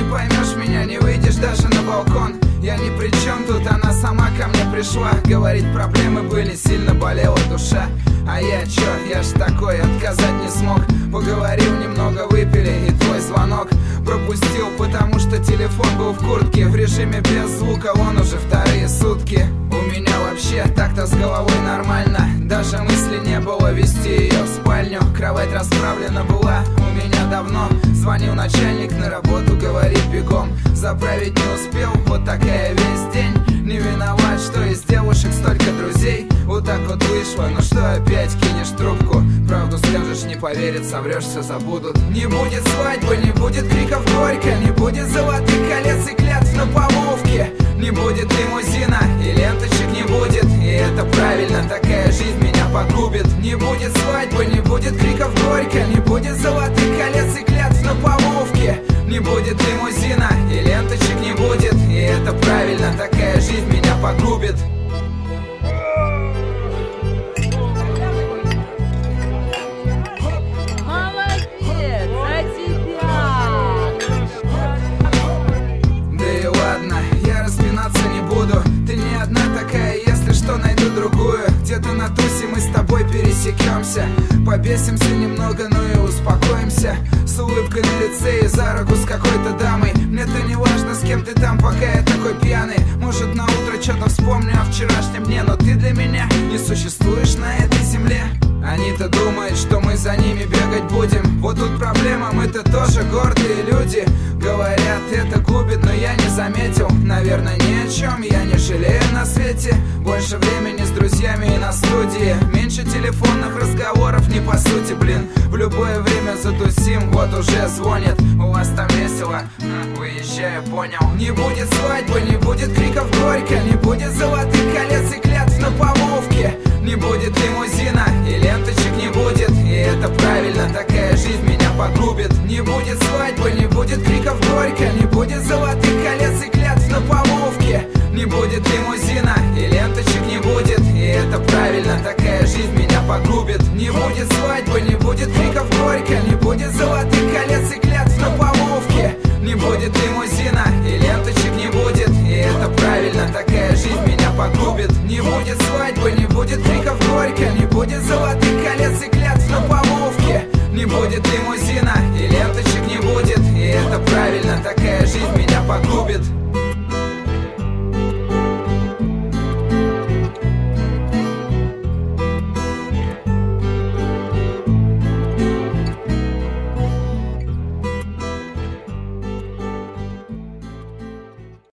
не поймешь меня, не выйдешь даже на балкон. Я ни при чем тут, она сама ко мне пришла. Говорит, проблемы были, сильно болела душа. А я чё, я ж такой, отказать не смог. Поговорил немного, выпили, и твой звонок пропустил, потому что телефон был в куртке. В режиме без звука, он уже вторые сутки. У меня вообще так-то с головой нормально. Даже мысли не было вести ее в спальню. Кровать расправлена была у меня давно. Звонил начальник на работу, говорит бегом. Заправить не успел, вот такая весь день. Не виноват, что из девушек столько друзей. Вот так вот вышло, ну что опять кинешь трубку? Правду скажешь, не поверят, соврешь, все забудут. Не будет свадьбы, не будет криков горько, не будет золотых колец и клятв на помолвке. Не будет лимузина и ленточек не будет. И это правильно, такая жизнь меня погубит. Не будет свадьбы, не будет криков горько, не будет золотых колец и клятв на помолвке. Не будет лимузина и ленточек не будет. И это правильно, такая жизнь меня погубит. Найду другую, где-то на тусе мы с тобой пересекемся. Побесимся немного, ну и успокоимся. С улыбкой на лице и за руку с какой-то дамой. Мне-то не важно, с кем ты там, пока я такой пьяный. Может, на утро что-то вспомню о вчерашнем дне, но ты для меня не существуешь на этой земле. Они-то думают, что мы за ними бегать будем. Вот тут проблема, мы-то тоже гордые люди. Говорят, это губит, но я не заметил. Наверное, ни о чем я не жалею на свете. Больше времени с друзьями и на студии. Меньше телефонных разговоров, не по сути, блин. В любое время затусим, вот уже звонят. У вас там весело? Выезжаю, понял. Не будет свадьбы, не будет криков горько, не будет золотых колец и клятв на помолвке. Не будет лимузина и ленточек не будет. И это правильно, такая жизнь меня погубит. Не будет свадьбы, не будет криков горько, не будет золотых колец и клятв на помолвке. Не будет лимузина и ленточек не будет. И это правильно, такая жизнь меня погубит. Не будет свадьбы, не будет криков горько, не будет золотых колец и клятв на помолвке. Не будет лимузина и ленточек не будет. И это правильно, такая жизнь меня погубит. Не будет свадьбы, не будет криков горько, не будет золотых колец и клятв на помолвке. Не будет лимузина и ленточек не будет. И это правильно, такая жизнь меня погубит.